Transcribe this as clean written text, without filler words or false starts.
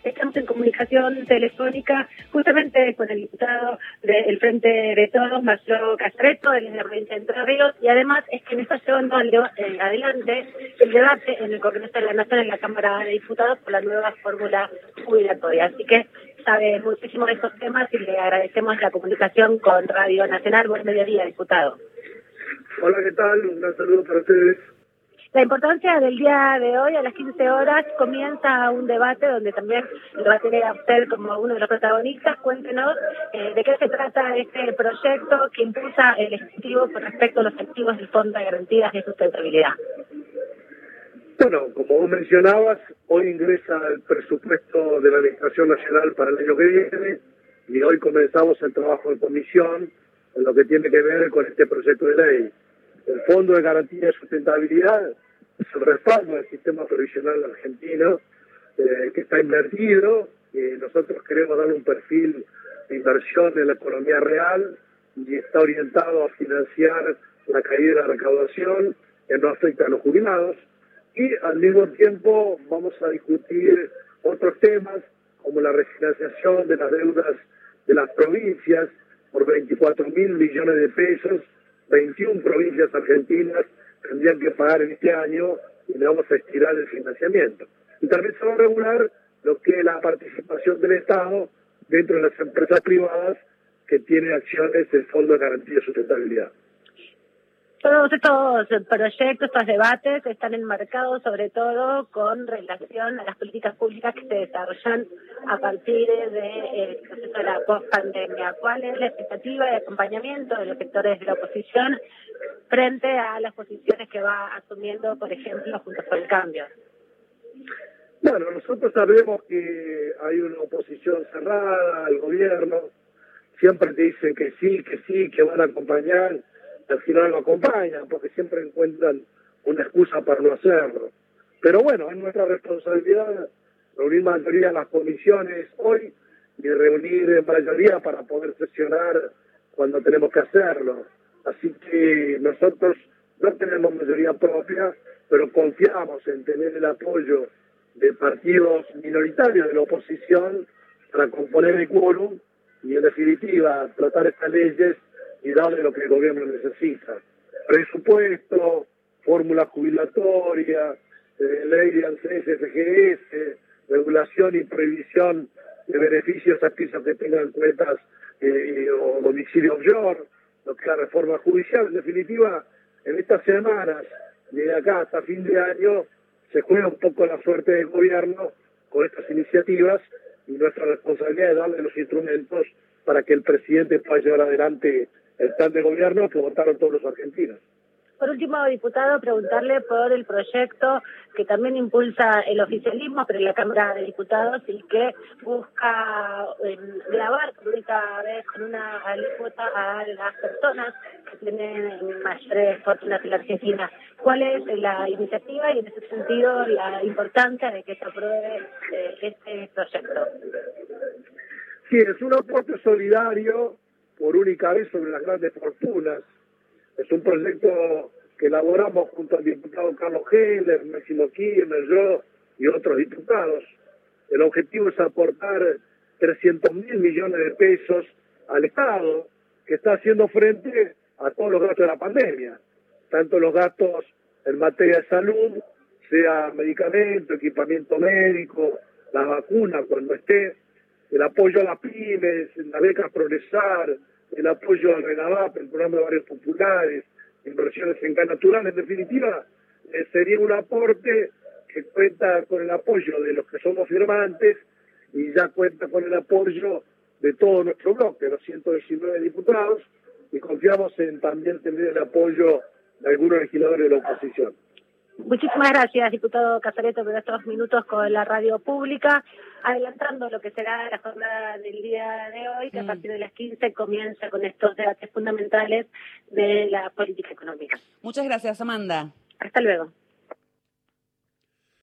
Estamos en comunicación telefónica justamente con el diputado del Frente de Todos, Marcelo Casareto, de la provincia de Entre Ríos, y además es que está llevando adelante el debate en el Congreso de la Nación, en la Cámara de Diputados, por la nueva fórmula jubilatoria. Así que sabe muchísimo de estos temas y le agradecemos la comunicación con Radio Nacional. Buen mediodía, diputado. Hola, ¿qué tal? Un gran saludo para ustedes. La importancia del día de hoy, a las 15 horas, comienza un debate donde también lo va a tener a usted como uno de los protagonistas. Cuéntenos de qué se trata este proyecto que impulsa el Ejecutivo con respecto a los activos del Fondo de Garantías de Sustentabilidad. Bueno, como vos mencionabas, hoy ingresa el presupuesto de la Administración Nacional para el año que viene y hoy comenzamos el trabajo de comisión en lo que tiene que ver con este proyecto de ley. El Fondo de Garantía de Sustentabilidad es el respaldo del sistema previsional argentino que está invertido. Nosotros queremos darle un perfil de inversión en la economía real y está orientado a financiar la caída de la recaudación que no afecta a los jubilados. Y al mismo tiempo vamos a discutir otros temas como la refinanciación de las deudas de las provincias por 24.000 millones de pesos. 21 provincias argentinas tendrían que pagar en este año y le vamos a estirar el financiamiento. Y también se va a regular lo que es la participación del Estado dentro de las empresas privadas que tienen acciones del Fondo de Garantía de Sustentabilidad. Todos estos proyectos, estos debates están enmarcados sobre todo con relación a las políticas públicas que se desarrollan a partir del proceso de la post-pandemia. ¿Cuál es la expectativa de acompañamiento de los sectores de la oposición frente a las posiciones que va asumiendo, por ejemplo, Juntos por el Cambio? Bueno, nosotros sabemos que hay una oposición cerrada al gobierno, siempre te dicen que sí, que van a acompañar. Al final lo acompañan porque siempre encuentran una excusa para no hacerlo. Pero bueno, es nuestra responsabilidad reunir mayoría en las comisiones hoy y reunir en mayoría para poder sesionar cuando tenemos que hacerlo. Así que nosotros no tenemos mayoría propia, pero confiamos en tener el apoyo de partidos minoritarios de la oposición para componer el quórum y en definitiva tratar estas leyes y darle lo que el gobierno necesita. Presupuesto, fórmula jubilatoria, ley de ANSES, FGS, regulación y prohibición de beneficios a aquellos que tengan cuentas o domicilio offshore, lo que es la reforma judicial. En definitiva, en estas semanas, de acá hasta fin de año, se juega un poco la suerte del gobierno con estas iniciativas y nuestra responsabilidad es darle los instrumentos para que el presidente pueda llevar adelante el plan de gobierno que votaron todos los argentinos. Por último, diputado, preguntarle por el proyecto que también impulsa el oficialismo, pero en la Cámara de Diputados, y que busca grabar por única vez con una alícuota a las personas que tienen mayores fortunas en la Argentina. ¿Cuál es la iniciativa y en ese sentido la importancia de que se apruebe este proyecto? Sí, es un aporte solidario por única vez sobre las grandes fortunas. Es un proyecto que elaboramos junto al diputado Carlos Heller, Máximo Kirchner, yo y otros diputados. El objetivo es aportar 300.000 millones de pesos al Estado, que está haciendo frente a todos los gastos de la pandemia, tanto los gastos en materia de salud, sea medicamento, equipamiento médico, la vacuna cuando esté, el apoyo a las pymes, las becas Progresar, el apoyo al RENAVAP, el programa de barrios populares, inversiones en gas natural. En definitiva, sería un aporte que cuenta con el apoyo de los que somos firmantes y ya cuenta con el apoyo de todo nuestro bloque, los 119 diputados, y confiamos en también tener el apoyo de algunos legisladores de la oposición. Muchísimas gracias, diputado Casareto, por estos minutos con la radio pública, adelantando lo que será la jornada del día de hoy, que a partir de las 15 comienza con estos debates fundamentales de la política económica. Muchas gracias, Amanda. Hasta luego.